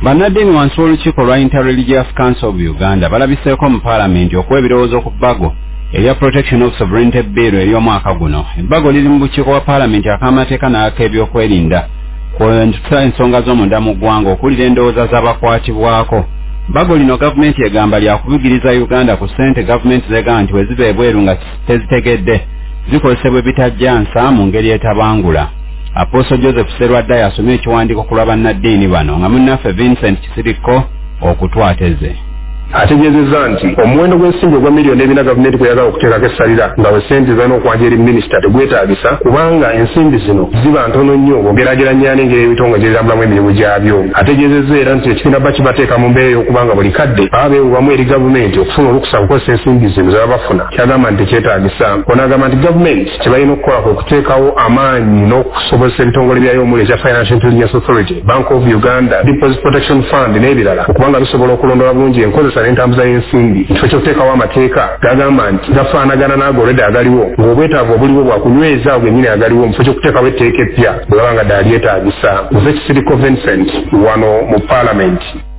Bannaddiini wansi w'olukiiko lwa Interreligious Council of Uganda balabiseeko mu Paalamenti okuwa ebirowoozo ku bbago erya Protection of Sovereignty Bill ery'omwaka guno. Ebbago liri mu bukiiko bwa Paalamenti ak'amateeka n'ak'ebyokwerinda ku ensonga z'omunda mu ggwanga okuwulira endowooza z'abakwatibwako. Bbago lino gavumenti egamba lyakubigiriza Uganda ku ssente gavumenti z'egamba nti bwe ziba ebweru nga tezitegedde zikozesebwa ebitajja nsa mu ngeri etabangula. Apostle Joseph Serwadda yasomye ekiwandiiko ku lwa bannaddiini bano nga munnaffe Vincent Kisiriko okutwateze. Ategeezezza nti omuwendo gw'ensimbi ogwa miliyoni ebina gavumenti kweyagala okuteekako essalira nga bw'essente zirina okwanja eri minisita tegwetaagisa kubanga ensimbi zino ziba ntono nnyo bw'ogeraageranya n'engeri ebitongole gye birambulamu emirimu gyabyo. Ategeezezza era nti ekibiina bba kibateeka mu mbeera y'okubanga buli kadde baba beewubamu eri gavumenti okufuna olukusa kukozesa ensimbi zino ze baba bafuna. Kyagamba nti tekyetaagisa. Onagamba nti gavumenti kye balina okukola kwe okuteekawo amaanyi n'okusobozesa ebitongole byayo omuli ekya Financial Intelligence Authority, Bank of Uganda, Deposit Protection Fund n'ebirala okubanga bisobola okulondola bulungi enkozesa n'entambuza y'ensimbi. Ekifo ky'okuteekawo amateeka gagamba nti gafaanagana n'ago olwedde agaliwo ng'obwetaavu obuliwo bwakunyweza ago ennyini agaliwo mu kifo ky'okuteekawo etteeka eppya bwe baba nga ddaali lyetaagisa. Nze Kisiriko Vincent wano mu Paalamenti.